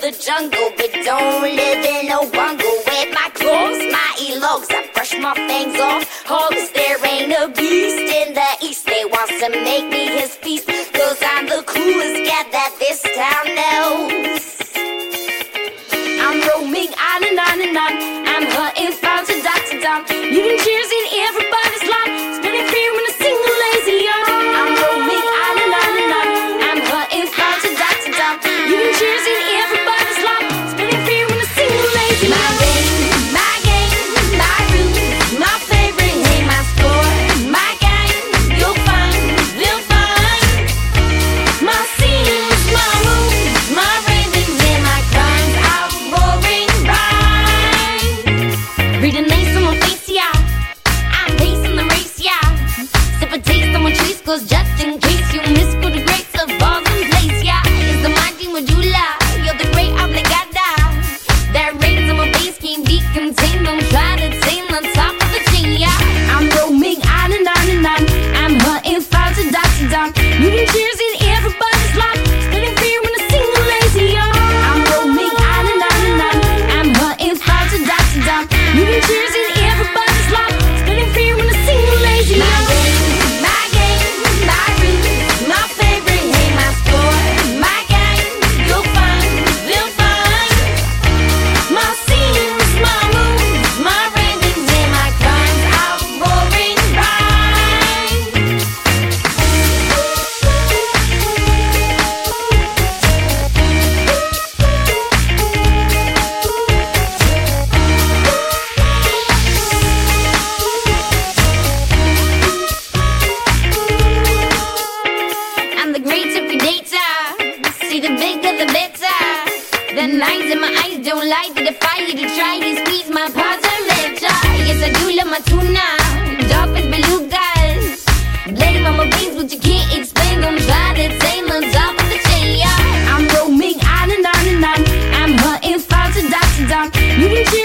the jungle, but don't live in a bungle. With my clothes, my elogs, I brush my fangs off hogs. There ain't a beast in the east. They wants to make me his feast, cause I'm the coolest cat that this town knows. I'm roaming on and on and on. I'm hunting found to dot to dot. Leaving cheers in everybody's lot, spreading fear when I sing a lazy yawn. I'm roaming on and on and on. I'm hunting found to dot to dot. Leaving cheers in everybody's lot, spreading fear when I sing a lazy yawn. My game, my game, my rules, my favorite, hey, my score, my game, you'll find, they'll find. My scenes, my moves, my ravings, and my crimes, I'm roaring rhyme. Read a name on my face, yeah. I'm pacing the race, yeah. Sip a taste on my trace, cause just in case you miss for the grace of balls in place, yeah. It's the mighty medulla, you're the great obligada. That rains on my base can't be contained. Don't try to tame on top of the chain, yeah. I'm roaming on and on and on. I'm hunting fire to dot to dot. Leaving cheers in everybody's lot, spreading fear when I sing a lazy yawn. I'm roaming on and on and on. I'm hunting fire to dot to dot. Leaving cheers in everybody's lot, spreading fear when I sing a lazy yawn. My game, my rules, my favorite, hey, my score, my game, you'll find, they'll find. My scenes, my moves, my ravings, and my crimes, I'm roaring rhyme. I'm the great predator. See, the bigger the better. The lines in my eyes don't lie. To defy you to try and squeeze my parts and lecture. Yes, I do love my tuna, dolphins, belugas. Blame on my veins, but you can't explain. Don't try to tame on top of the chain, yeah. I'm roaming on and on and on. I'm hunting fire to dot to dot. Leaving cheers